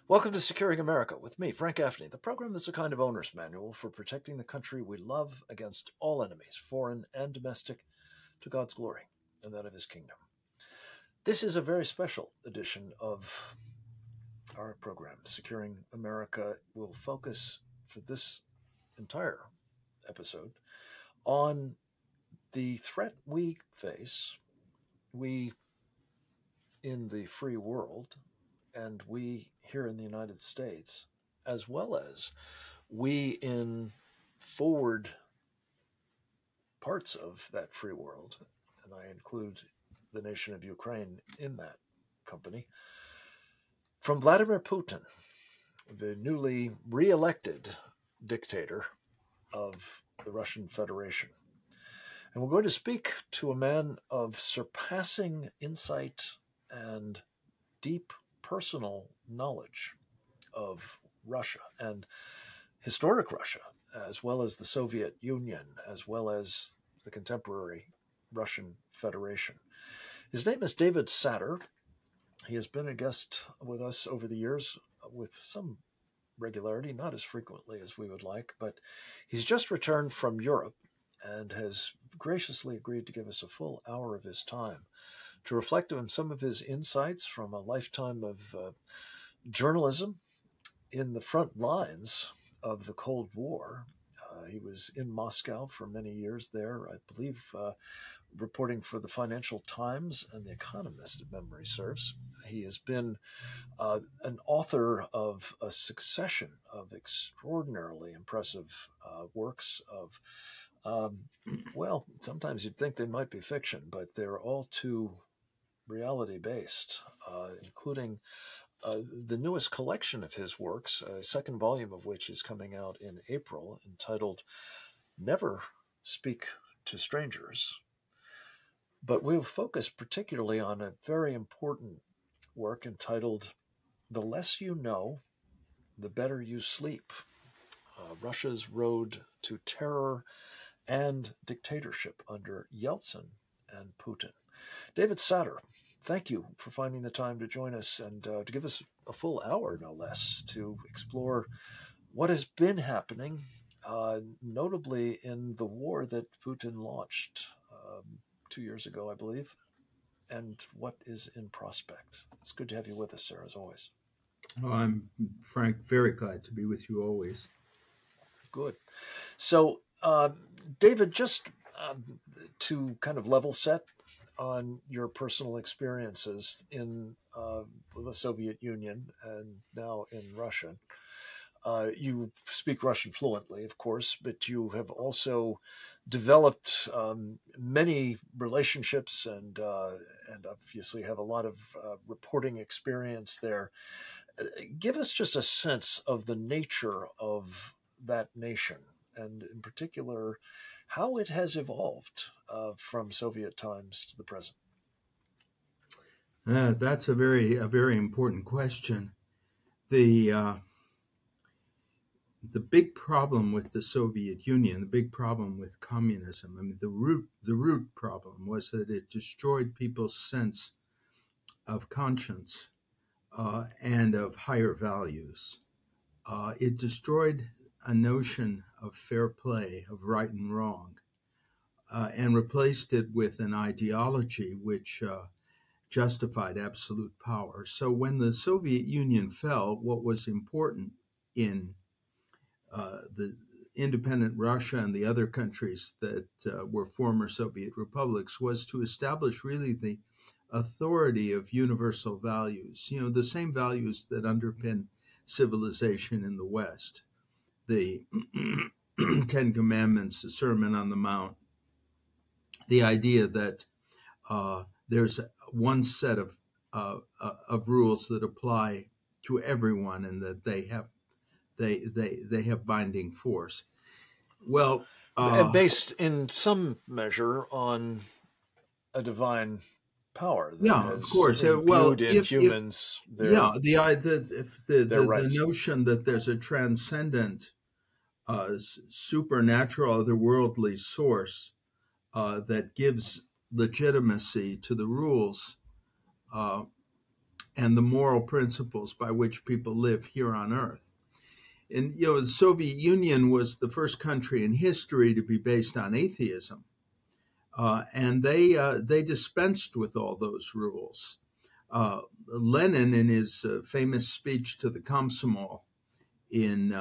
Welcome to Securing America with me, Frank Gaffney, the program that's a kind of owner's manual for protecting the country we love against all enemies, foreign and domestic, to God's glory and that of his kingdom. This is a very special edition of our program. Securing America will focus for this entire episode on the threat we face, we in the free world, and we here in the United States, as well as we in forward parts of that free world, and I include the nation of Ukraine in that company, from Vladimir Putin, the newly re-elected dictator of the Russian Federation. And we're going to speak to a man of surpassing insight and deep personal knowledge of Russia and historic Russia, as well as the Soviet Union, as well as the contemporary Russian Federation. His name is David Satter. He has been a guest with us over the years with some regularity, not as frequently as we would like, but he's just returned from Europe and has graciously agreed to give us a full hour of his time to reflect on some of his insights from a lifetime of journalism in the front lines of the Cold War. He was in Moscow for many years there, I believe, reporting for the Financial Times and The Economist, if memory serves. He has been an author of a succession of extraordinarily impressive works of, well, sometimes you'd think they might be fiction, but they're all too reality-based, including the newest collection of his works, a second volume of which is coming out in April, entitled Never Speak to Strangers. But we'll focus particularly on a very important work entitled The Less You Know, the Better You Sleep, Russia's Road to Terror and Dictatorship under Yeltsin and Putin. David Satter, thank you for finding the time to join us and to give us a full hour, no less, to explore what has been happening, notably in the war that Putin launched 2 years ago, I believe, and what is in prospect. It's good to have you with us, sir, as always. Oh, I'm, Frank, very glad to be with you always. Good. So, David, just to kind of level set on your personal experiences in the Soviet Union and now in Russia. You speak Russian fluently, of course, but you have also developed many relationships and obviously have a lot of reporting experience there. Give us just a sense of the nature of that nation, and in particular, how it has evolved from Soviet times to the present. That's a very important question. The big problem with the Soviet Union, the big problem with communism, I mean, the root problem was that it destroyed people's sense of conscience and of higher values. It destroyed a notion of fair play, of right and wrong, and replaced it with an ideology which justified absolute power. So when the Soviet Union fell, what was important in the independent Russia and the other countries that were former Soviet republics was to establish really the authority of universal values, the same values that underpin civilization in the West. The Ten Commandments, the Sermon on the Mount, the idea that there's one set of rules that apply to everyone, and that they have binding force. Well, And based in some measure on a divine power that yeah, of has course. Well, imbued in humans their the rights. notion that there's a transcendent, supernatural, otherworldly source that gives legitimacy to the rules and the moral principles by which people live here on Earth. And the Soviet Union was the first country in history to be based on atheism, and they dispensed with all those rules. Lenin, in his famous speech to the Komsomol in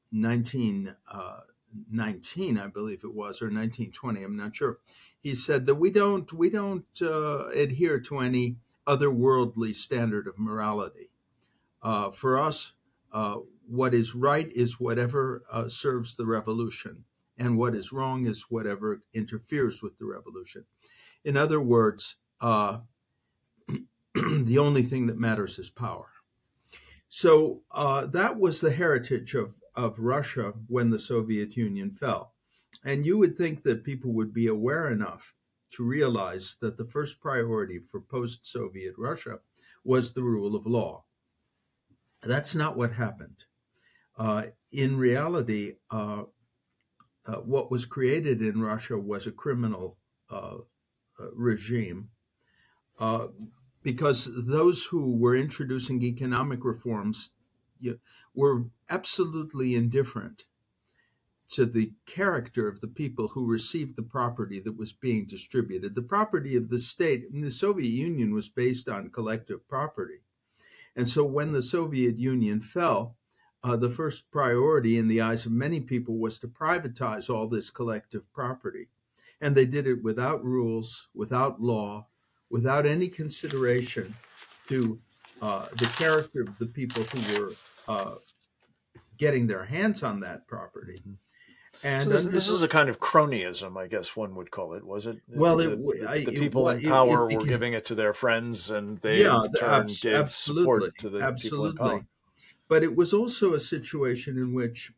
1919, I believe it was, or 1920, I'm not sure, he said that we don't adhere to any otherworldly standard of morality. For us, what is right is whatever serves the revolution, and what is wrong is whatever interferes with the revolution. In other words, the only thing that matters is power. So that was the heritage of Russia when the Soviet Union fell. And you would think that people would be aware enough to realize that the first priority for post-Soviet Russia was the rule of law. That's not what happened. In reality, what was created in Russia was a criminal regime, because those who were introducing economic reforms were absolutely indifferent to the character of the people who received the property that was being distributed. The property of the state in the Soviet Union was based on collective property. And so when the Soviet Union fell, the first priority in the eyes of many people was to privatize all this collective property. And they did it without rules, without law, without any consideration to the character of the people who were getting their hands on that property. And so this is a kind of cronyism, I guess one would call it, was it? Well, the people in power were giving it to their friends, and they in turn gave support to the people in power. But it was also a situation in which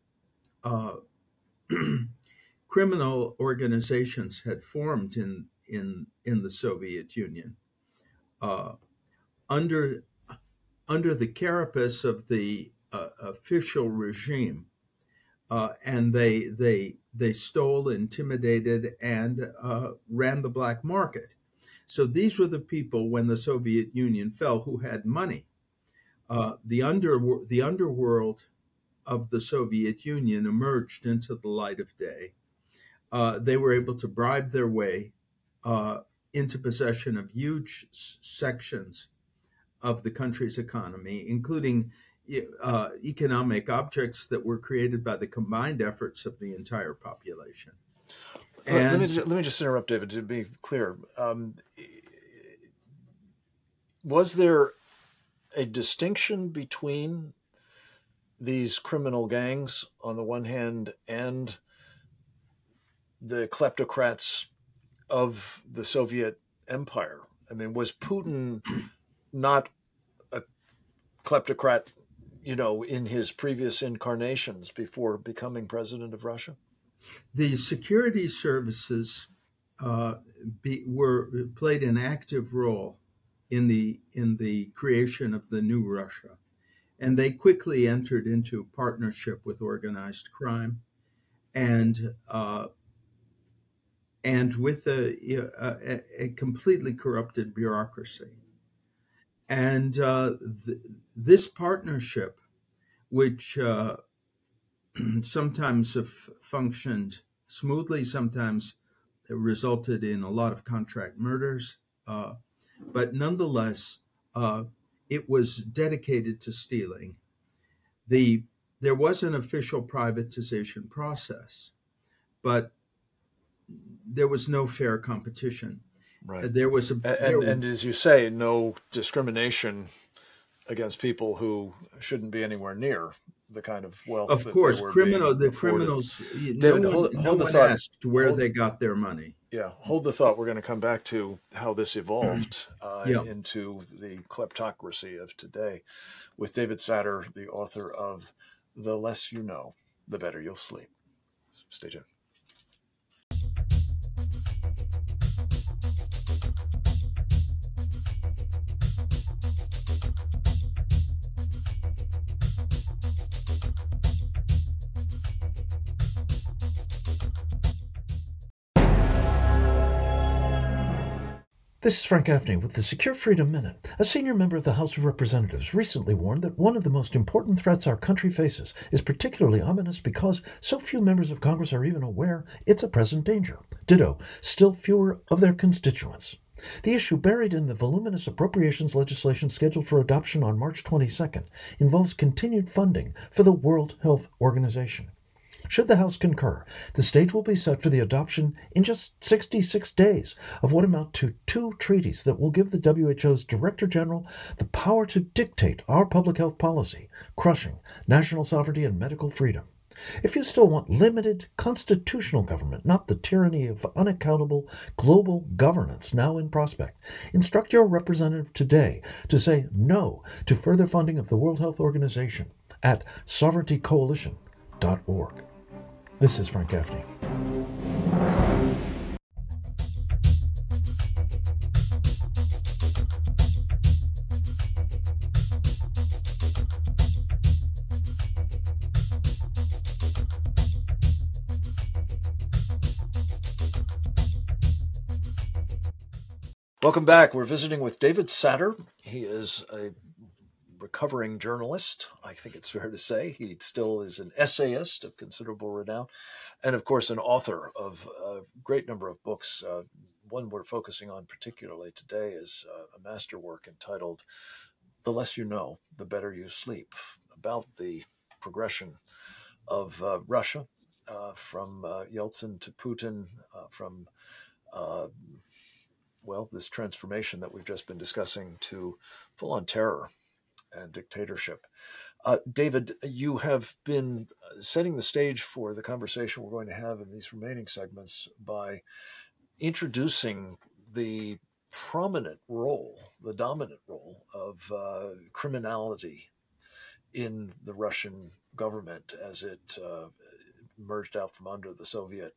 criminal organizations had formed in the Soviet Union under the carapace of the official regime. And they stole, intimidated, and ran the black market. So these were the people, when the Soviet Union fell, who had money. The underworld of the Soviet Union emerged into the light of day. They were able to bribe their way into possession of huge sections of the country's economy, including economic objects that were created by the combined efforts of the entire population. And let me just interrupt, David, to be clear. Was there a distinction between these criminal gangs on the one hand and the kleptocrats of the Soviet Empire? I mean, was Putin not a kleptocrat, in his previous incarnations before becoming president of Russia? The security services played an active role in the creation of the new Russia, and they quickly entered into partnership with organized crime, and with a completely corrupted bureaucracy. And this partnership, which sometimes functioned smoothly, sometimes it resulted in a lot of contract murders, but nonetheless, it was dedicated to stealing. There was an official privatization process, but there was no fair competition. Right. There was and as you say, no discrimination against people who shouldn't be anywhere near the kind of wealth. Of course, the criminals. David, no one asked where they got their money. Yeah, hold the thought. We're going to come back to how this evolved into the kleptocracy of today, with David Satter, the author of "The Less You Know, the Better You'll Sleep." Stay tuned. This is Frank Gaffney with the Secure Freedom Minute. A senior member of the House of Representatives recently warned that one of the most important threats our country faces is particularly ominous because so few members of Congress are even aware it's a present danger. Ditto, still fewer of their constituents. The issue, buried in the voluminous appropriations legislation scheduled for adoption on March 22nd, involves continued funding for the World Health Organization. Should the House concur, the stage will be set for the adoption in just 66 days of what amount to 2 treaties that will give the WHO's Director General the power to dictate our public health policy, crushing national sovereignty and medical freedom. If you still want limited constitutional government, not the tyranny of unaccountable global governance now in prospect, instruct your representative today to say no to further funding of the World Health Organization at sovereigntycoalition.org. This is Frank Gaffney. Welcome back. We're visiting with David Satter. He is a recovering journalist, I think it's fair to say. He still is an essayist of considerable renown, and of course an author of a great number of books. One we're focusing on particularly today is a masterwork entitled The Less You Know, The Better You Sleep, about the progression of Russia from Yeltsin to Putin, from this transformation that we've just been discussing to full-on terror and dictatorship. David, you have been setting the stage for the conversation we're going to have in these remaining segments by introducing the prominent role, the dominant role of criminality in the Russian government as it emerged out from under the Soviet,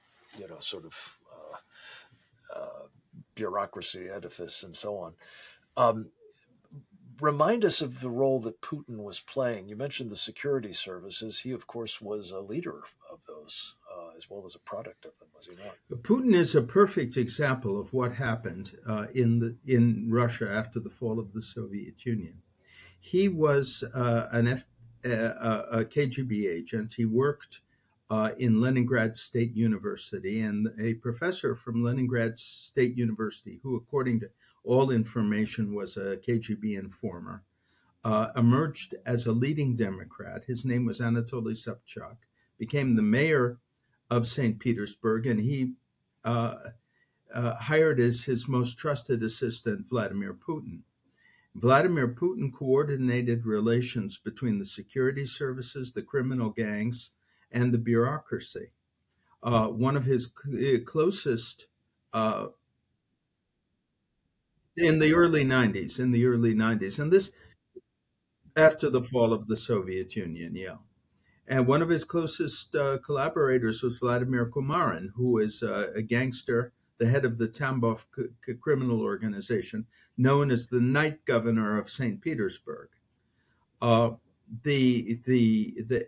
bureaucracy edifice and so on. Remind us of the role that Putin was playing. You mentioned the security services. He, of course, was a leader of those, as well as a product of them, was he not? Putin is a perfect example of what happened in Russia after the fall of the Soviet Union. He was a KGB agent. He worked in Leningrad State University, and a professor from Leningrad State University, who, according to all information, was a KGB informer, emerged as a leading Democrat. His name was Anatoly Sobchak, became the mayor of St. Petersburg, and he hired as his most trusted assistant Vladimir Putin. Vladimir Putin coordinated relations between the security services, the criminal gangs, and the bureaucracy. One of his closest in the early 90s, and this after the fall of the Soviet Union, yeah. And one of his closest collaborators was Vladimir Komarin, who is a gangster, the head of the Tambov criminal organization, known as the Night Governor of St. Petersburg. The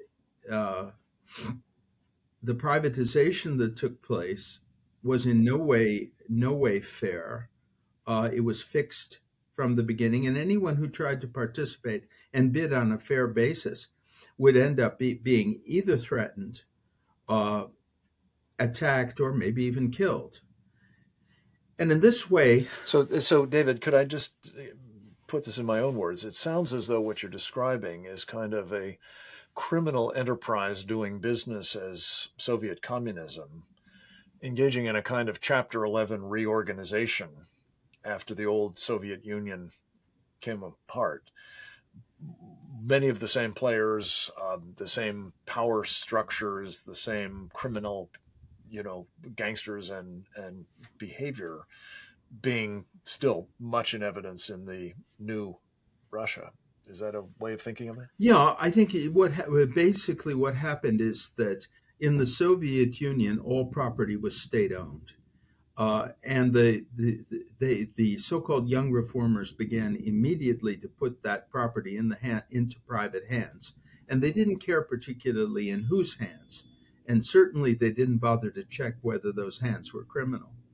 privatization that took place was in no way fair. It was fixed from the beginning, and anyone who tried to participate and bid on a fair basis would end up being either threatened, attacked, or maybe even killed. And in this way... So David, could I just put this in my own words? It sounds as though what you're describing is kind of a criminal enterprise doing business as Soviet communism, engaging in a kind of Chapter 11 reorganization after the old Soviet Union came apart. Many of the same players, the same power structures, the same criminal, gangsters and behavior being still much in evidence in the new Russia. Is that a way of thinking of it? Yeah, I think basically what happened is that in the Soviet Union, all property was state-owned. And the so-called young reformers began immediately to put that property into private hands. And they didn't care particularly in whose hands. And certainly they didn't bother to check whether those hands were criminal.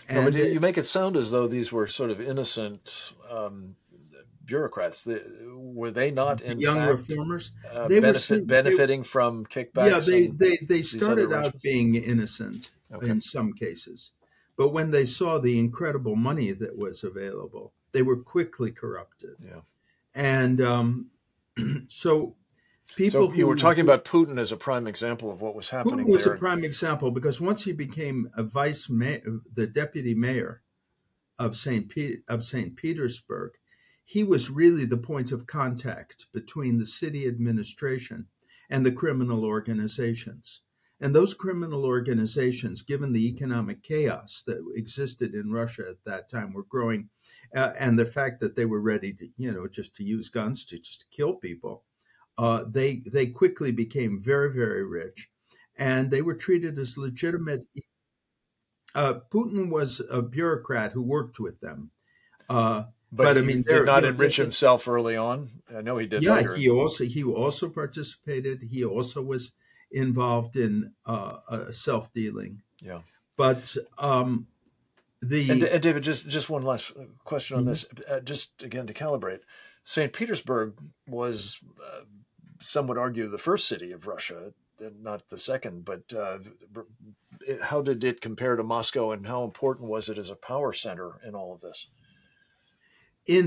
No, but And you make it sound as though these were sort of innocent bureaucrats. Were they not, the in young fact, reformers, they were they benefiting from yeah, kickbacks and they these other started out arrangements? being innocent Okay. in some cases, but when they saw the incredible money that was available, they were quickly corrupted. Yeah. And so people So you were who talking about Putin as a prime example of what was Putin happening was a there. prime example because once he became a vice mayor, the deputy mayor of St. Petersburg, he was really the point of contact between the city administration and the criminal organizations. And those criminal organizations, given the economic chaos that existed in Russia at that time, were growing, and the fact that they were ready to, just to use guns to just to kill people. They quickly became very, very rich, and they were treated as legitimate. Putin was a bureaucrat who worked with them. But But I he mean, did not enrich himself early on. I know he did yeah, later. he also participated. He also was involved in self dealing. Yeah. But the And David, just one last question on Mhm. this, just again to calibrate. St. Petersburg was, some would argue, the first city of Russia, not the second. But how did it compare to Moscow, and how important was it as a power center in all of this? in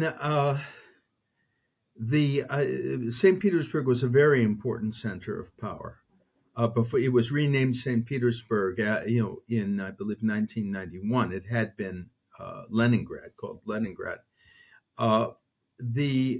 the St. Petersburg was a very important center of power. Before it was renamed St. Petersburg, in I believe 1991, it had been Leningrad, called Leningrad. Uh, the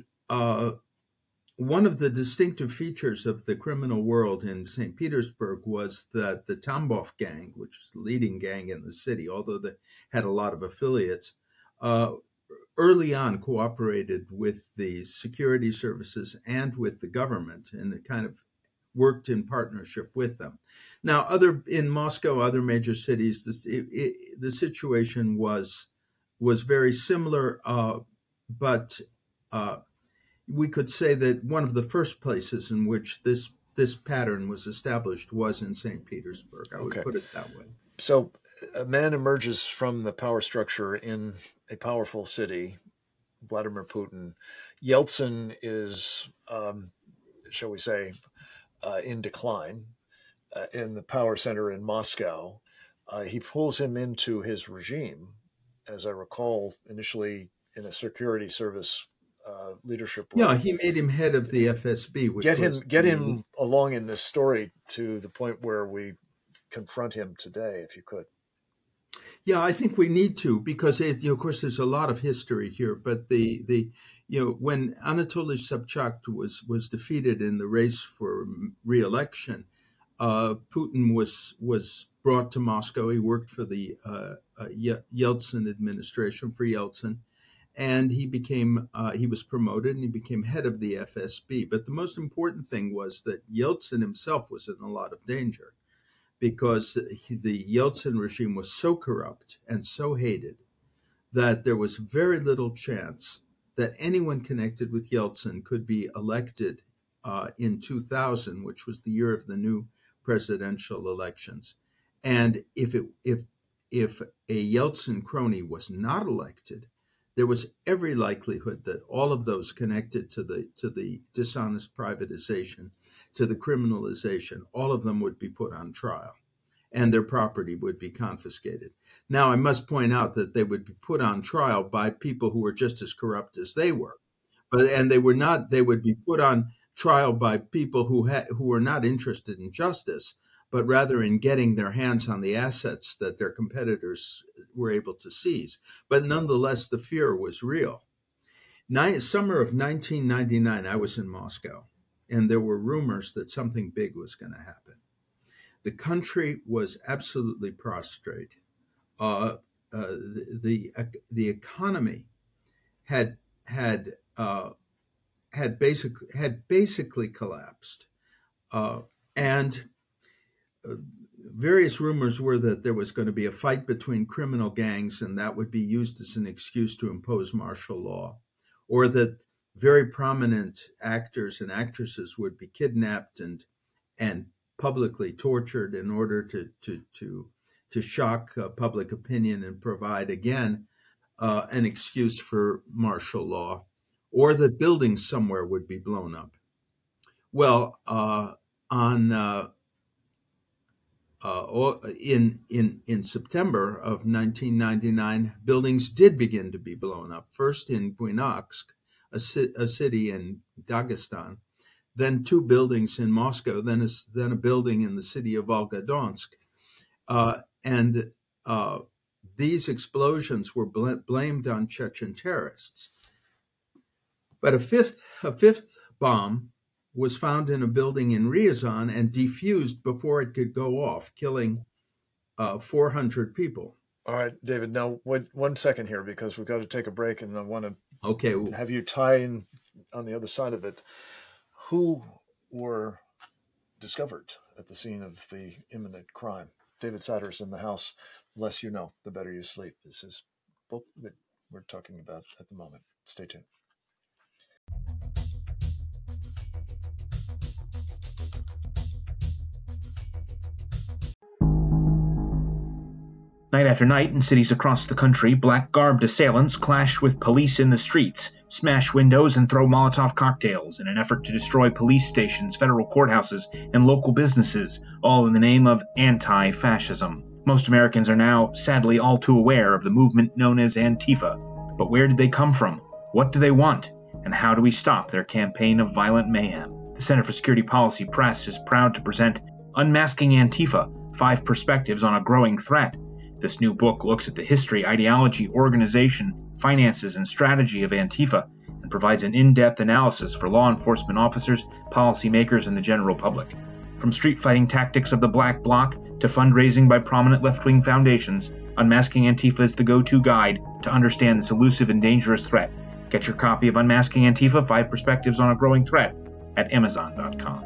One of the distinctive features of the criminal world in St. Petersburg was that the Tambov gang, which is the leading gang in the city, although they had a lot of affiliates, uh, early on cooperated with the security services and with the government, and it kind of worked in partnership with them. Now, other in Moscow, other major cities, the situation was very similar, but uh, we could say that one of the first places in which this pattern was established was in St. Petersburg. I would Okay. put it that way. So a man emerges from the power structure in a powerful city, Vladimir Putin. Yeltsin is, shall we say, in decline in the power center in Moscow. He pulls him into his regime, as I recall, initially in a security service leadership Yeah, role. he made him head of the FSB, which was Get the him along in this story to the point where we confront him today, if you could. Yeah, I think we need to because of course there's a lot of history here. But the when Anatoly Sobchak was defeated in the race for re-election, Putin was brought to Moscow. He worked for the Yeltsin administration for Yeltsin, and he was promoted and he became head of the FSB. But the most important thing was that Yeltsin himself was in a lot of danger because the Yeltsin regime was so corrupt and so hated that there was very little chance that anyone connected with Yeltsin could be elected in 2000, which was the year of the new presidential elections. And if a Yeltsin crony was not elected, there was every likelihood that all of those connected to the dishonest privatization, to the criminalization, all of them would be put on trial and their property would be confiscated. Now, I must point out that they would be put on trial by people who were just as corrupt as they were, and they were not. They would be put on trial by people who were not interested in justice, but rather in getting their hands on the assets that their competitors were able to seize. But nonetheless, the fear was real. Summer of 1999, I was in Moscow, and there were rumors that something big was going to happen. The country was absolutely prostrate. Uh, the economy had had basically collapsed, uh, and various rumors were that there was going to be a fight between criminal gangs, and that would be used as an excuse to impose martial law, or that very prominent actors and actresses would be kidnapped and publicly tortured in order to to shock public opinion and provide, again, an excuse for martial law, or that buildings somewhere would be blown up. Well, in September of 1999, buildings did begin to be blown up. First in Buynaksk, a city in Dagestan, then 2 buildings in Moscow, then a building in the city of Volgodonsk, and these explosions were blamed on Chechen terrorists. But a fifth bomb was found in a building in Ryazan and defused before it could go off, killing 400 people. All right, David, now wait 1 second here, because we've got to take a break, and I want to have you tie in on the other side of it. Who were discovered at the scene of the imminent crime? David Satter's in the house. The less you know, the better you sleep, is his book that we're talking about at the moment. Stay tuned. Night after night, in cities across the country, black-garbed assailants clash with police in the streets, smash windows, and throw Molotov cocktails in an effort to destroy police stations, federal courthouses, and local businesses, all in the name of anti-fascism. Most Americans are now, sadly, all too aware of the movement known as Antifa. But where did they come from? What do they want? And how do we stop their campaign of violent mayhem? The Center for Security Policy Press is proud to present Unmasking Antifa: 5 Perspectives on a Growing Threat. This new book looks at the history, ideology, organization, finances, and strategy of Antifa, and provides an in-depth analysis for law enforcement officers, policymakers, and the general public. From street fighting tactics of the Black Bloc to fundraising by prominent left-wing foundations, Unmasking Antifa is the go-to guide to understand this elusive and dangerous threat. Get your copy of Unmasking Antifa: 5 Perspectives on a Growing Threat at Amazon.com.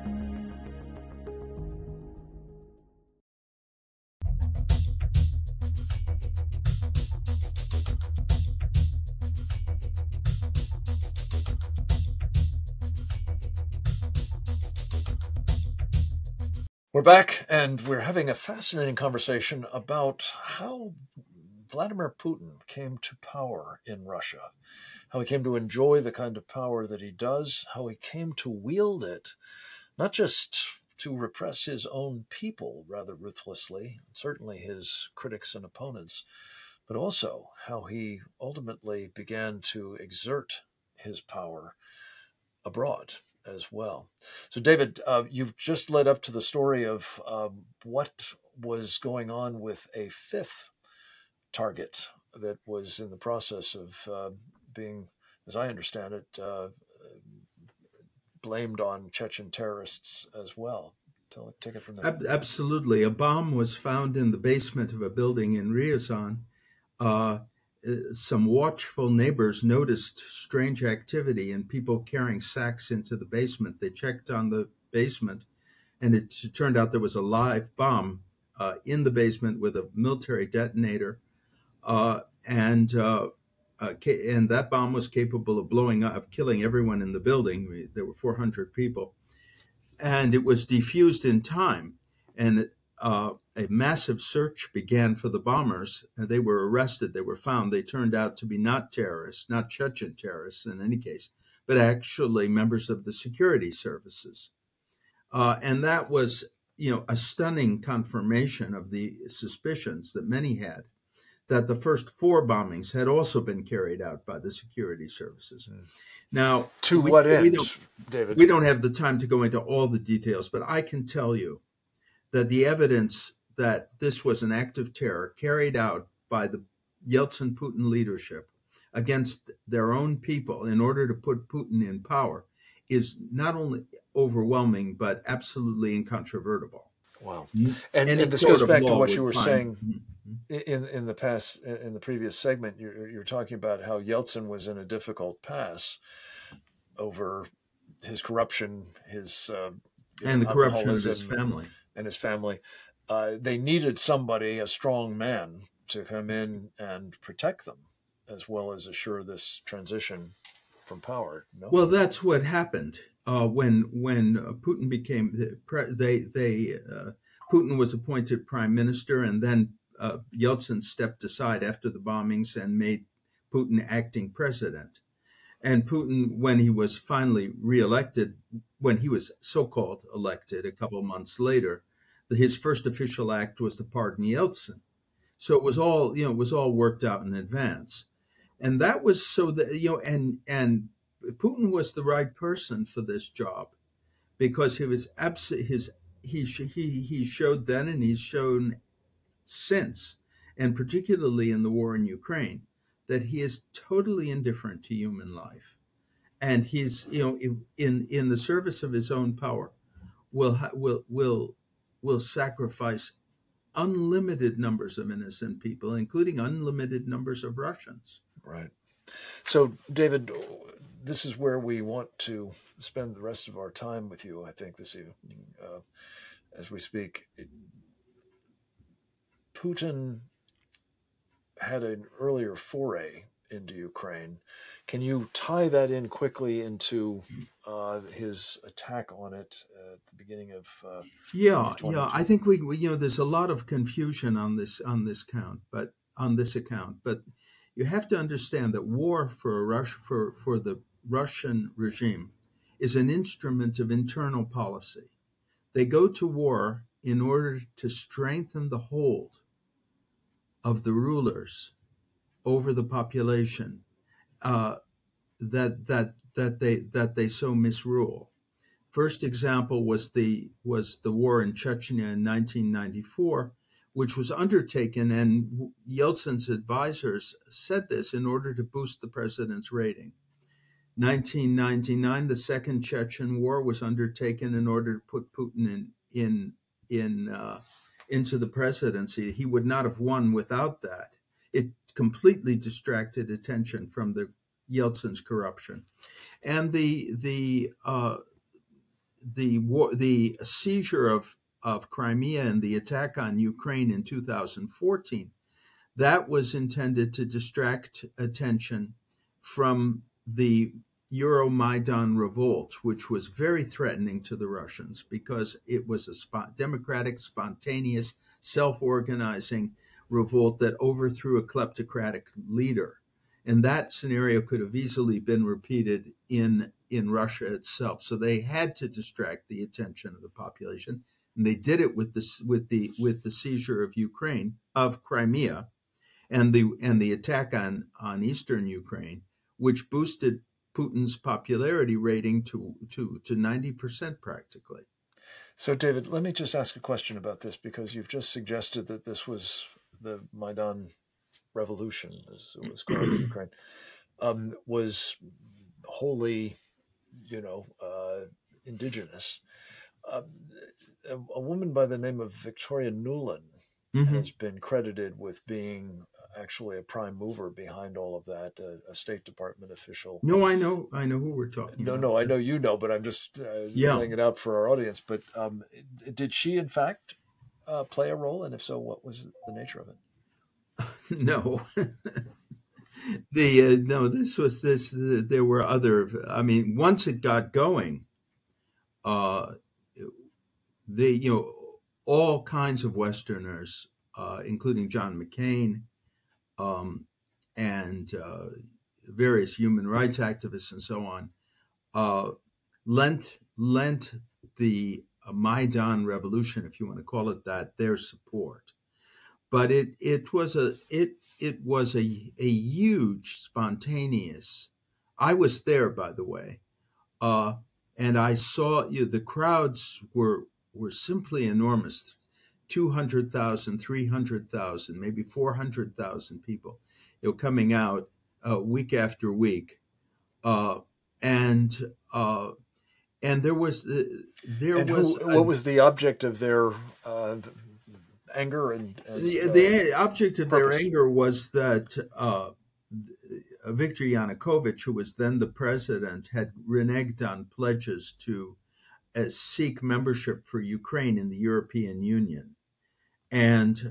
We're back, and we're having a fascinating conversation about how Vladimir Putin came to power in Russia, how he came to enjoy the kind of power that he does, how he came to wield it, not just to repress his own people rather ruthlessly, certainly his critics and opponents, but also how he ultimately began to exert his power abroad as well. So, David, you've just led up to the story of what was going on with a 5th target that was in the process of being, as I understand it, blamed on Chechen terrorists as well. Take it from there. Absolutely. A bomb was found in the basement of a building in Ryazan. Some watchful neighbors noticed strange activity and people carrying sacks into the basement. They checked on the basement, and it turned out there was a live bomb in the basement with a military detonator, and that bomb was capable of blowing up, of killing everyone in the building. There were 400 people, and it was defused in time. And a massive search began for the bombers. They were arrested. They were found. They turned out to be not terrorists, not Chechen terrorists in any case, but actually members of the security services. And that was, a stunning confirmation of the suspicions that many had, that the first 4 bombings had also been carried out by the security services. Now, to what end, David? We don't have the time to go into all the details, but I can tell you that the evidence that this was an act of terror carried out by the Yeltsin-Putin leadership against their own people in order to put Putin in power is not only overwhelming, but absolutely incontrovertible. Wow. And this goes back to what you were saying in the previous segment. You're talking about how Yeltsin was in a difficult pass over his corruption, and the corruption of his family. They needed somebody, a strong man, to come in and protect them, as well as assure this transition from power. No? Well, that's what happened when Putin became Putin Putin was appointed prime minister, and then Yeltsin stepped aside after the bombings and made Putin acting president. And Putin, when he was finally reelected, when he was so-called elected a couple of months later, his first official act was to pardon Yeltsin. So it was all worked out in advance. And that was so that, and Putin was the right person for this job because he was he showed then, and he's shown since, and particularly in the war in Ukraine, that he is totally indifferent to human life, and he's in the service of his own power will sacrifice unlimited numbers of innocent people, including unlimited numbers of Russians. Right. So, David, this is where we want to spend the rest of our time with you, I think, this evening, as we speak. Putin had an earlier foray into Ukraine. Can you tie that in quickly into his attack on it at the beginning of? I think we there's a lot of confusion on this account, but you have to understand that war for the Russian regime is an instrument of internal policy. They go to war in order to strengthen the hold of the rulers over the population that they so misrule. First example was the war in Chechnya in 1994, which was undertaken, and Yeltsin's advisors said this in order to boost the president's rating. 1999, the Second Chechen War was undertaken in order to put Putin into the presidency. He would not have won without that. It completely distracted attention from the Yeltsin's corruption, and the seizure of Crimea and the attack on Ukraine in 2014, that was intended to distract attention from the Euromaidan revolt, which was very threatening to the Russians because it was a democratic, spontaneous, self-organizing revolt that overthrew a kleptocratic leader. And that scenario could have easily been repeated in Russia itself. So they had to distract the attention of the population, and they did it with the seizure of Crimea, and the attack on eastern Ukraine, which boosted Putin's popularity rating to 90% practically. So, David, let me just ask a question about this, because you've just suggested that this was the Maidan Revolution, as it was called in Ukraine, was wholly, indigenous. A woman by the name of Victoria Nuland has been credited with being actually a prime mover behind all of that, a State Department official. No, I know who we're talking about. No, I know you know, but I'm just laying it out for our audience. But did she, in fact, play a role? And if so, what was the nature of it? No. There were other. I mean, once it got going, all kinds of Westerners, including John McCain, and various human rights activists and so on, lent the Maidan Revolution, if you want to call it that, their support. But it was a huge, spontaneous. I was there, by the way, and I saw the crowds were simply enormous. 200,000, 300,000, maybe 400,000 people, coming out week after week, and there was what was the object of their anger and the object of purpose? Their anger was that Viktor Yanukovych, who was then the president, had reneged on pledges to seek membership for Ukraine in the European Union. And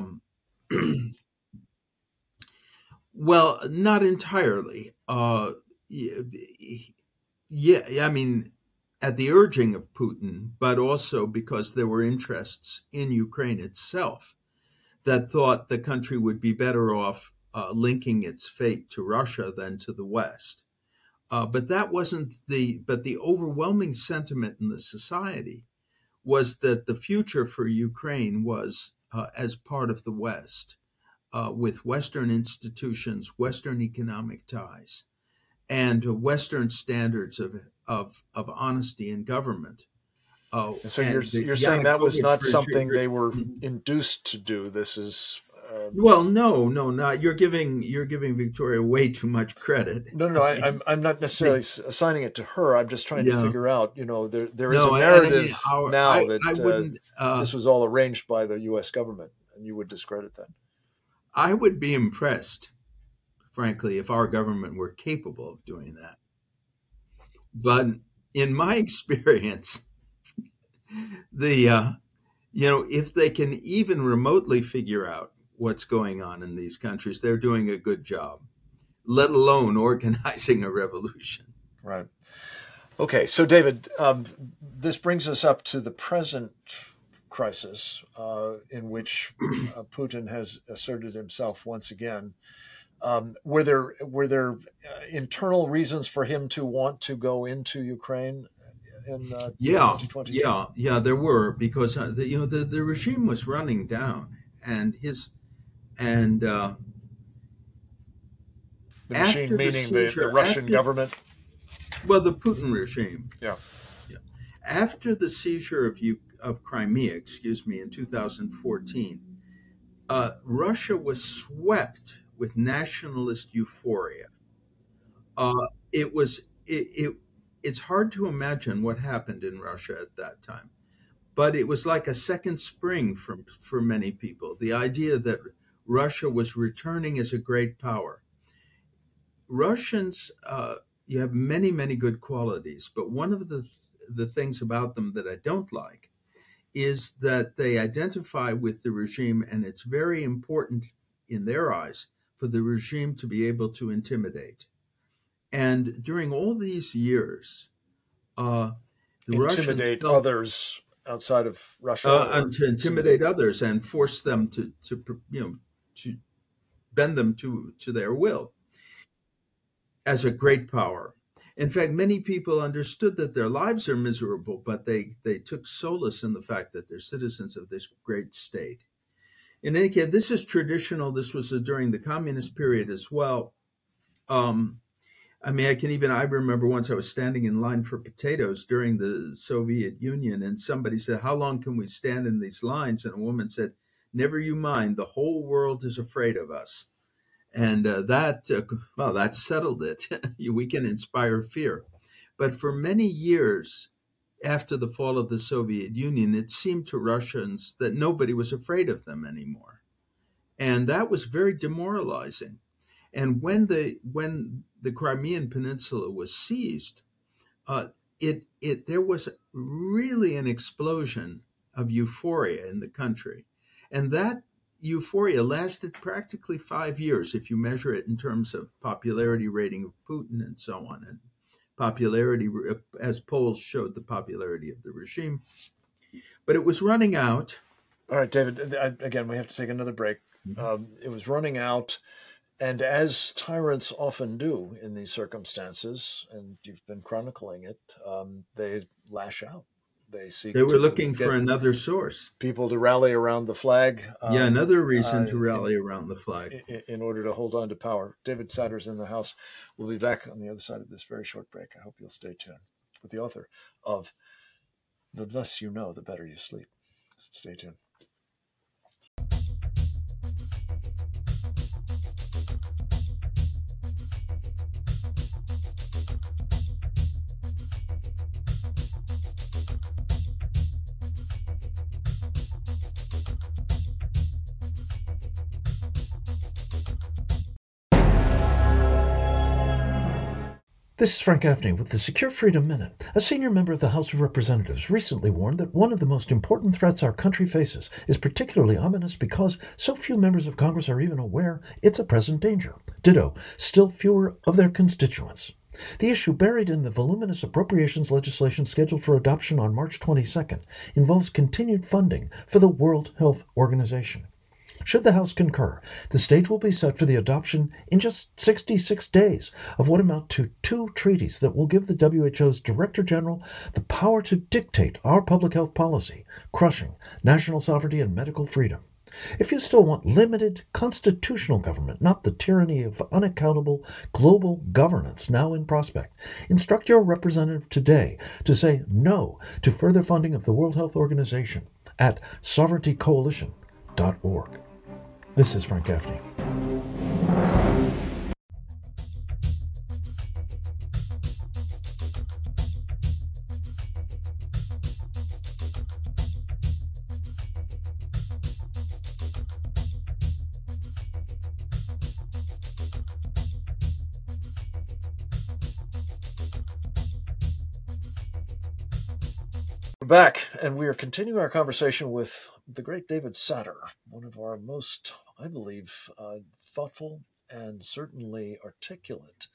well, not entirely. I mean, at the urging of Putin, but also because there were interests in Ukraine itself that thought the country would be better off linking its fate to Russia than to the West. But that wasn't the overwhelming sentiment in the society was that the future for Ukraine was as part of the West, with Western institutions, Western economic ties, and Western standards of honesty in government. So you're saying that was not something they were induced to do. This is well, no, not you're giving Victoria way too much credit. No. I'm not necessarily assigning it to her. I'm just trying to figure out. There is a narrative that this was all arranged by the U.S. government, and you would discredit that. I would be impressed, frankly, if our government were capable of doing that. But in my experience, if they can even remotely figure out what's going on in these countries, they're doing a good job, let alone organizing a revolution. Right. Okay, so David, this brings us up to the present crisis in which Putin has asserted himself once again. Were there internal reasons for him to want to go into Ukraine in 2020? Yeah, there were, because the regime was running down, and the machine meaning the Russian government. Well, the Putin regime. Yeah. After the seizure of Crimea, in 2014, Russia was swept with nationalist euphoria. It's hard to imagine what happened in Russia at that time, but it was like a second spring for many people. The idea that Russia was returning as a great power. Russians, you have many, many good qualities, but one of the things about them that I don't like is that they identify with the regime, and it's very important in their eyes for the regime to be able to intimidate. And during all these years, the intimidate others outside of Russia, and to intimidate others and force them to bend them to their will as a great power. In fact, many people understood that their lives are miserable, but they took solace in the fact that they're citizens of this great state. In any case, this is traditional. This was during the communist period as well. I remember once I was standing in line for potatoes during the Soviet Union, and somebody said, "How long can we stand in these lines?" And a woman said, "Never you mind, the whole world is afraid of us." And that settled it. We can inspire fear. But for many years after the fall of the Soviet Union, it seemed to Russians that nobody was afraid of them anymore. And that was very demoralizing. And when the Crimean Peninsula was seized, there was really an explosion of euphoria in the country. And that euphoria lasted practically 5 years, if you measure it in terms of popularity rating of Putin and so on, and popularity, as polls showed, the popularity of the regime. But it was running out. All right, David, again, we have to take another break. It was running out, and as tyrants often do in these circumstances, and you've been chronicling it, they lash out. They were looking for another source. People to rally around the flag. Another reason to rally around the flag. In order to hold on to power. David Satter's in the house. We'll be back on the other side of this very short break. I hope you'll stay tuned with the author of The Less You Know, The Better You Sleep. Stay tuned. This is Frank Gaffney with the Secure Freedom Minute. A senior member of the House of Representatives recently warned that one of the most important threats our country faces is particularly ominous because so few members of Congress are even aware it's a present danger. Ditto, still fewer of their constituents. The issue, buried in the voluminous appropriations legislation scheduled for adoption on March 22nd, involves continued funding for the World Health Organization. Should the House concur, the stage will be set for the adoption in just 66 days of what amount to 2 treaties that will give the WHO's Director General the power to dictate our public health policy, crushing national sovereignty and medical freedom. If you still want limited constitutional government, not the tyranny of unaccountable global governance now in prospect, instruct your representative today to say no to further funding of the World Health Organization at sovereigntycoalition.org. This is Frank Gaffney. We're back, and we are continuing our conversation with the great David Satter, one of our most, I believe, thoughtful and certainly articulate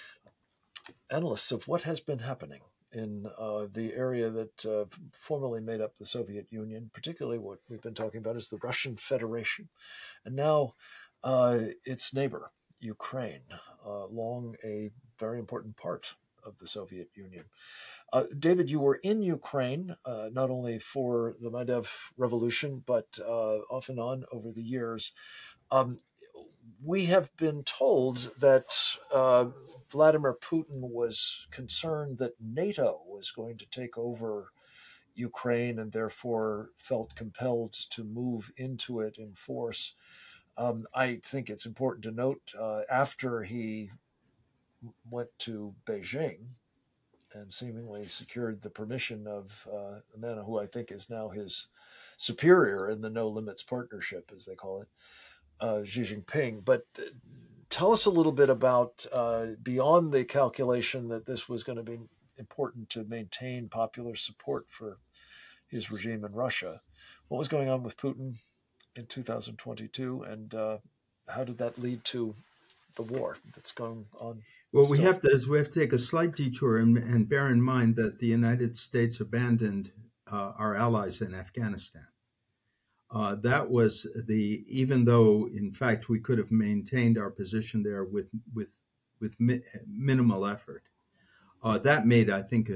analysts of what has been happening in the area that formerly made up the Soviet Union. Particularly what we've been talking about is the Russian Federation, and now its neighbor, Ukraine, long a very important part of the Soviet Union. David, you were in Ukraine, not only for the Maidav Revolution, but off and on over the years. We have been told that Vladimir Putin was concerned that NATO was going to take over Ukraine and therefore felt compelled to move into it in force. I think it's important to note, after he went to Beijing and seemingly secured the permission of a man who I think is now his superior in the No Limits Partnership, as they call it, Xi Jinping. But tell us a little bit about, beyond the calculation that this was going to be important to maintain popular support for his regime in Russia, what was going on with Putin in 2022, and how did that lead to the war that's going on? Well, we have to take a slight detour and bear in mind that the United States abandoned our allies in Afghanistan. That was even though, in fact, we could have maintained our position there with minimal effort. That made, I think,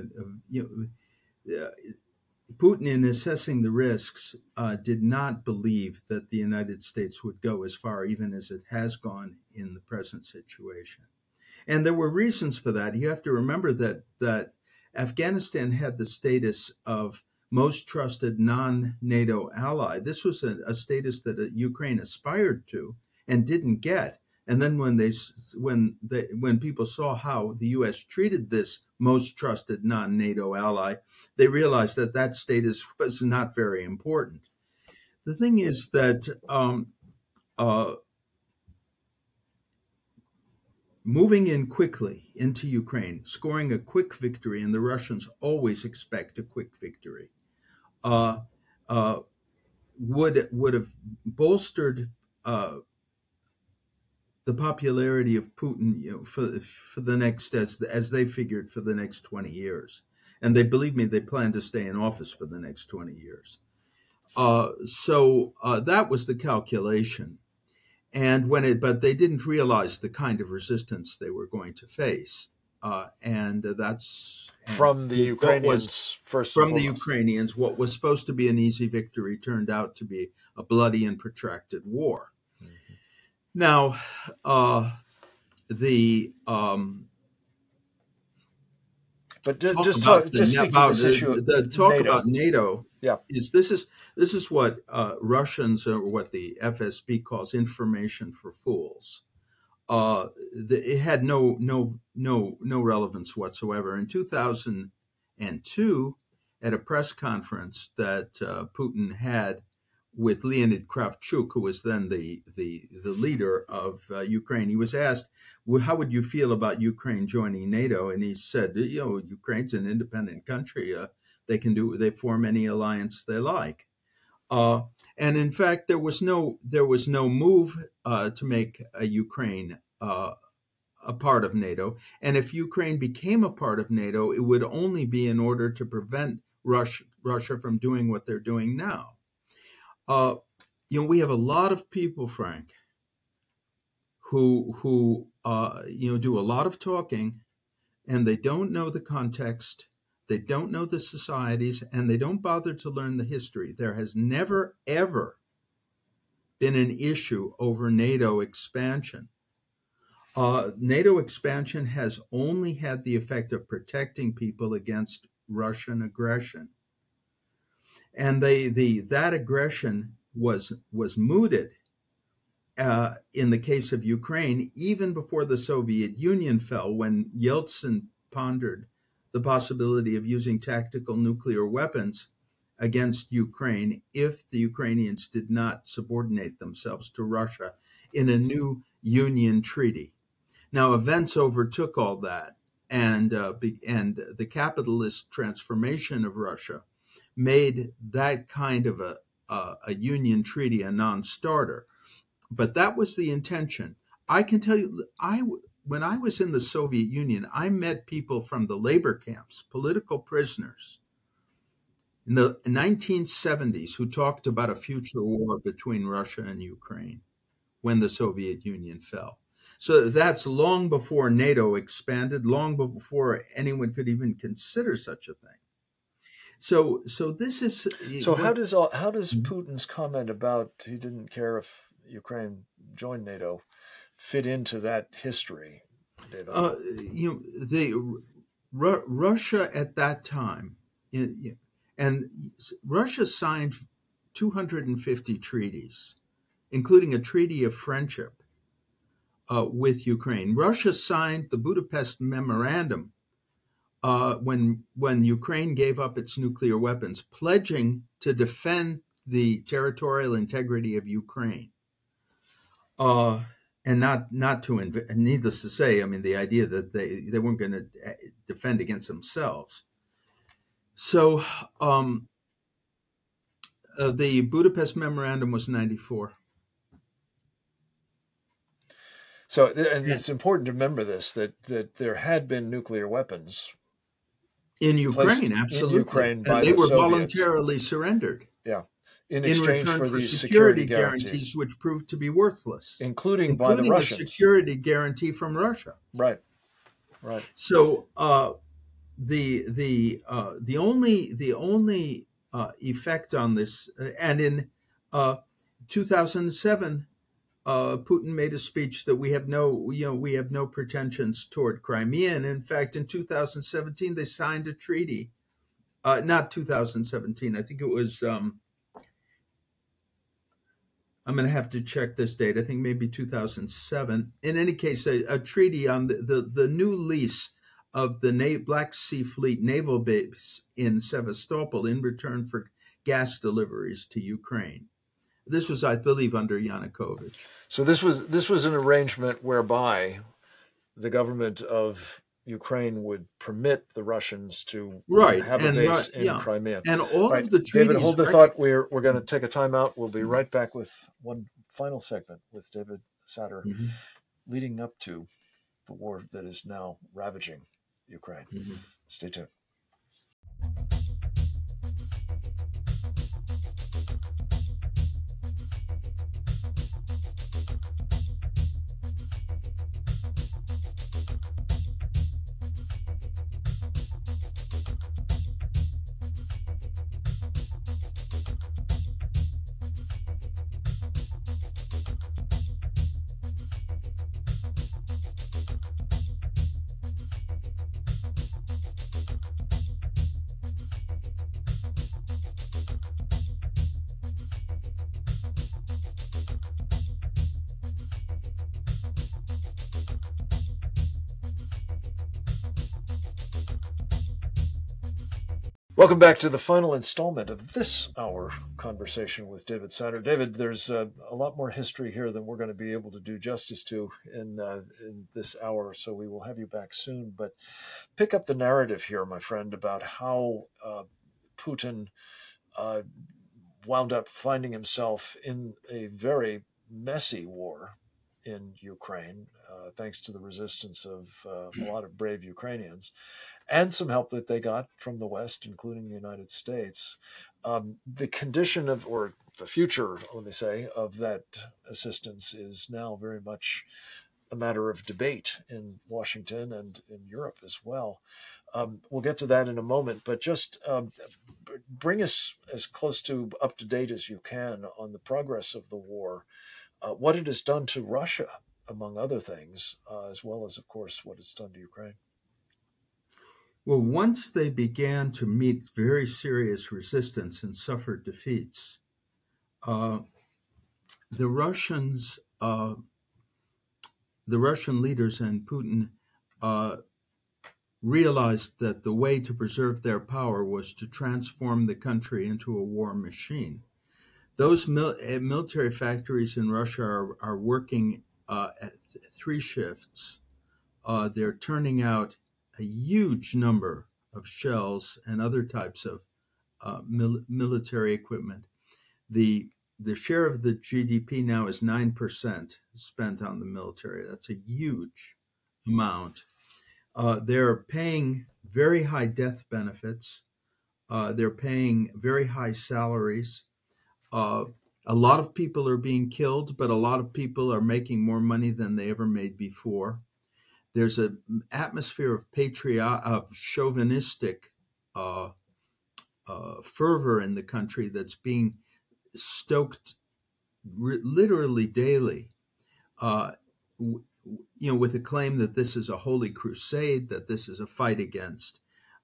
Putin, in assessing the risks, did not believe that the United States would go as far, even as it has gone in the present situation. And there were reasons for that. You have to remember that Afghanistan had the status of most trusted non-NATO ally. This was a status that Ukraine aspired to and didn't get. And then when people saw how the U.S. treated this most trusted non-NATO ally, they realized that status was not very important. The thing is that moving in quickly into Ukraine, scoring a quick victory, and the Russians always expect a quick victory, would have bolstered the popularity of Putin, for the next, as they figured, for the next 20 years. And they, believe me, they plan to stay in office for the next 20 years. So that was the calculation. And but they didn't realize the kind of resistance they were going to face. And from the Ukrainians first. From the Ukrainians, what was supposed to be an easy victory turned out to be a bloody and protracted war. Mm-hmm. Now, but just talk about this issue. The talk about NATO. Yeah, this is what Russians, or what the FSB calls information for fools. It had no relevance whatsoever. In 2002, at a press conference that Putin had with Leonid Kravchuk, who was then the leader of Ukraine, he was asked, well, how would you feel about Ukraine joining NATO? And he said, Ukraine's an independent country. They form any alliance they like. And in fact, there was no move to make Ukraine a part of NATO. And if Ukraine became a part of NATO, it would only be in order to prevent Russia from doing what they're doing now. We have a lot of people, Frank, who do a lot of talking, and they don't know the context, they don't know the societies, and they don't bother to learn the history. There has never, ever been an issue over NATO expansion. NATO expansion has only had the effect of protecting people against Russian aggression. And that aggression was mooted in the case of Ukraine, even before the Soviet Union fell, when Yeltsin pondered the possibility of using tactical nuclear weapons against Ukraine if the Ukrainians did not subordinate themselves to Russia in a new Union treaty. Now, events overtook all that, and the capitalist transformation of Russia made that kind of a Union treaty a non-starter. But that was the intention. I can tell you, when I was in the Soviet Union, I met people from the labor camps, political prisoners, in the 1970s who talked about a future war between Russia and Ukraine when the Soviet Union fell. So that's long before NATO expanded, long before anyone could even consider such a thing. So this is. So how does Putin's comment about he didn't care if Ukraine joined NATO fit into that history, David? Russia at that time, and Russia signed 250 treaties, including a treaty of friendship with Ukraine. Russia signed the Budapest Memorandum when Ukraine gave up its nuclear weapons, pledging to defend the territorial integrity of Ukraine. And not to needless to say, I mean, the idea that they weren't going to defend against themselves. So the Budapest Memorandum was 1994. So, and it's important to remember this, that there had been nuclear weapons in Ukraine, absolutely, in Ukraine by and they the were Soviets. Voluntarily surrendered. Yeah, in return for for these security guarantees, which proved to be worthless, including by the Russians. A security guarantee from Russia. Right. So the only effect on this, and in 2007. Putin made a speech that we have no pretensions toward Crimea, and in fact, in 2017 they signed a treaty. Not 2017, I think it was. I'm going to have to check this date. I think maybe 2007. In any case, a treaty on the new lease of the Black Sea Fleet naval base in Sevastopol in return for gas deliveries to Ukraine. This was, I believe, under Yanukovych. So this was an arrangement whereby the government of Ukraine would permit the Russians to have a base in Crimea. And all of the treaties. David, hold the thought. We're going to take a time out. We'll be right back with one final segment with David Satter, leading up to the war that is now ravaging Ukraine. Stay tuned. Welcome back to the final installment of this hour conversation with David Satter. David, there's a lot more history here than we're going to be able to do justice to in this hour, so we will have you back soon. But pick up the narrative here, my friend, about how Putin wound up finding himself in a very messy war in Ukraine, thanks to the resistance of a lot of brave Ukrainians and some help that they got from the West, including the United States. The condition of, or the future, let me say, of that assistance is now very much a matter of debate in Washington and in Europe as well. We'll get to that in a moment, but just bring us as close to up to date as you can on the progress of the war, what it has done to Russia, among other things, as well as, of course, what it's done to Ukraine. Well, once they began to meet very serious resistance and suffer defeats, the Russians, the Russian leaders and Putin realized that the way to preserve their power was to transform the country into a war machine. Those military factories in Russia are working at 3 shifts. They're turning out a huge number of shells and other types of military equipment. The share of the GDP now is 9% spent on the military. That's a huge amount. They're paying very high death benefits. They're paying very high salaries. A lot of people are being killed, but a lot of people are making more money than they ever made before. There's an atmosphere of chauvinistic fervor in the country that's being stoked literally daily, with the claim that this is a holy crusade, that this is a fight against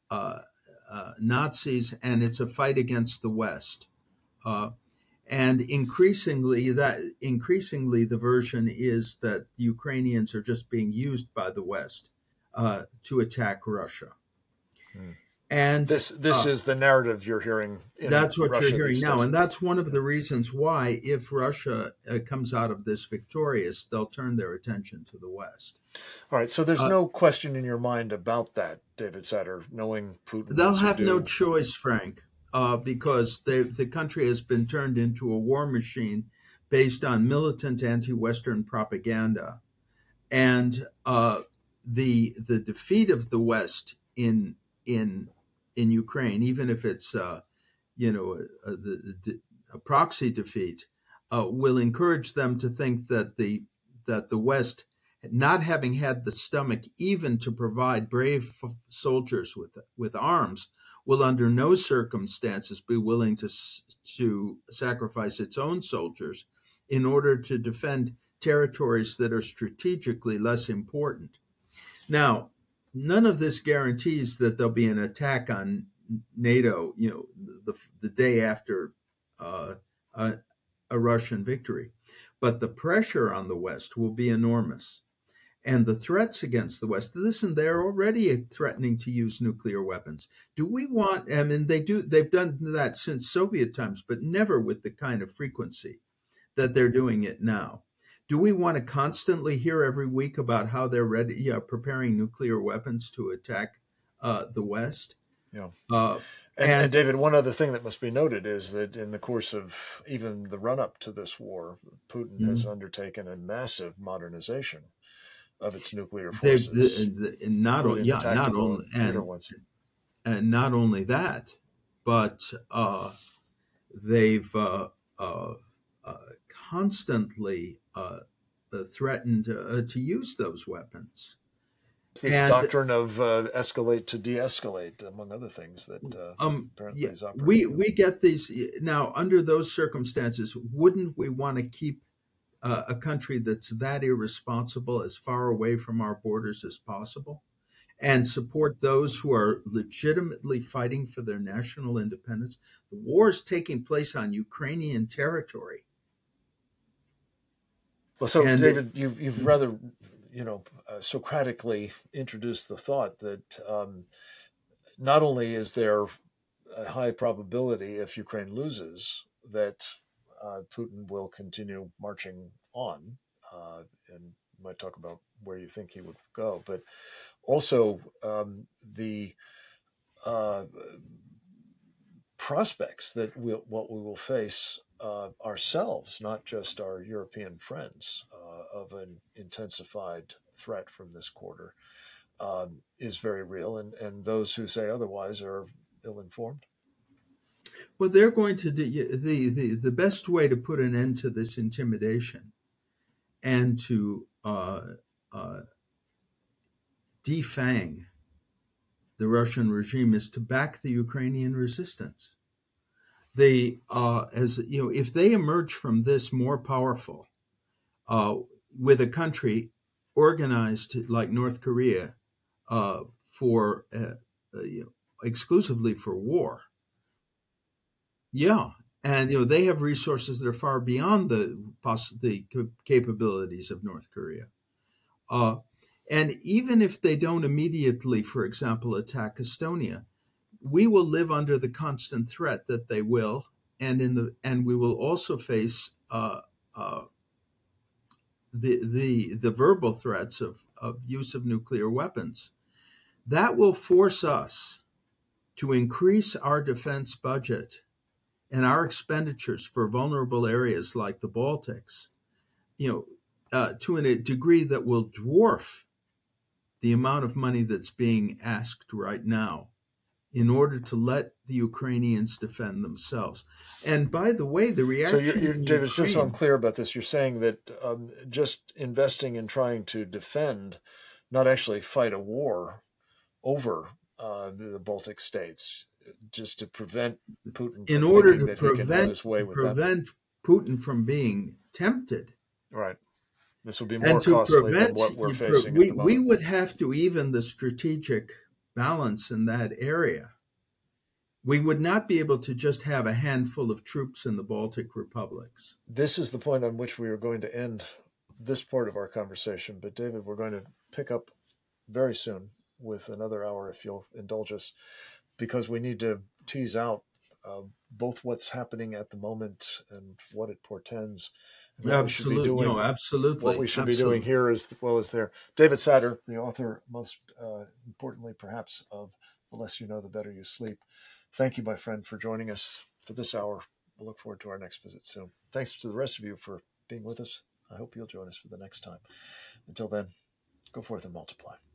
Nazis, and it's a fight against the West. And increasingly, the version is that the Ukrainians are just being used by the West to attack Russia. And this is the narrative you're hearing. That's what Russia you're hearing now, days. and that's one of the reasons why, if Russia comes out of this victorious, they'll turn their attention to the West. All right, so there's no question in your mind about that, David Satter, knowing Putin. They'll have no choice, Frank, because the country has been turned into a war machine based on militant anti-Western propaganda, and the defeat of the West in Ukraine, even if it's a proxy defeat, will encourage them to think that the West, not having had the stomach even to provide brave soldiers with arms, will under no circumstances be willing to sacrifice its own soldiers in order to defend territories that are strategically less important. Now, none of this guarantees that there'll be an attack on NATO, the day after a Russian victory. But the pressure on the West will be enormous. And the threats against the West, listen, they're already threatening to use nuclear weapons. Do we want, they've done that since Soviet times, but never with the kind of frequency that they're doing it now. Do we want to constantly hear every week about how they're preparing nuclear weapons to attack the West? Yeah. And David, one other thing that must be noted is that in the course of even the run-up to this war, Putin has undertaken a massive modernization of its nuclear forces. Not only that, but they've constantly threatened to use those weapons. This doctrine of escalate to de-escalate, among other things, that apparently is operating. We get these now. Under those circumstances, wouldn't we want to keep a country that's that irresponsible as far away from our borders as possible, and support those who are legitimately fighting for their national independence? The war is taking place on Ukrainian territory. Well, so David, you've rather Socratically introduced the thought that not only is there a high probability, if Ukraine loses, that Putin will continue marching on, and you might talk about where you think he would go, but also the prospects that what we will face ourselves, not just our European friends, of an intensified threat from this quarter is very real, and those who say otherwise are ill-informed. Well, they're going to do the best way to put an end to this intimidation and to defang the Russian regime is to back the Ukrainian resistance. They, if they emerge from this more powerful, with a country organized like North Korea for exclusively for war. Yeah, and they have resources that are far beyond the capabilities of North Korea. And even if they don't immediately, for example, attack Estonia, we will live under the constant threat that they will, and we will also face the verbal threats of use of nuclear weapons. That will force us to increase our defense budget and our expenditures for vulnerable areas like the Baltics, to a degree that will dwarf the amount of money that's being asked right now in order to let the Ukrainians defend themselves. And by the way, the reaction... So, David, just so I'm clear about this, you're saying that just investing in trying to defend, not actually fight a war over the Baltic states, just to prevent Putin in order to prevent Putin from being tempted. Right. This would be more costly than what we're facing at the moment. We would have to even the strategic balance in that area. We would not be able to just have a handful of troops in the Baltic republics. This is the point on which we are going to end this part of our conversation. But David, we're going to pick up very soon with another hour, if you'll indulge us, because we need to tease out both what's happening at the moment and what it portends. Absolutely. Absolutely. What we should be doing here as well as there. David Satter, the author, most importantly, perhaps, of The Less You Know, The Better You Sleep. Thank you, my friend, for joining us for this hour. I look forward to our next visit soon. Thanks to the rest of you for being with us. I hope you'll join us for the next time. Until then, go forth and multiply.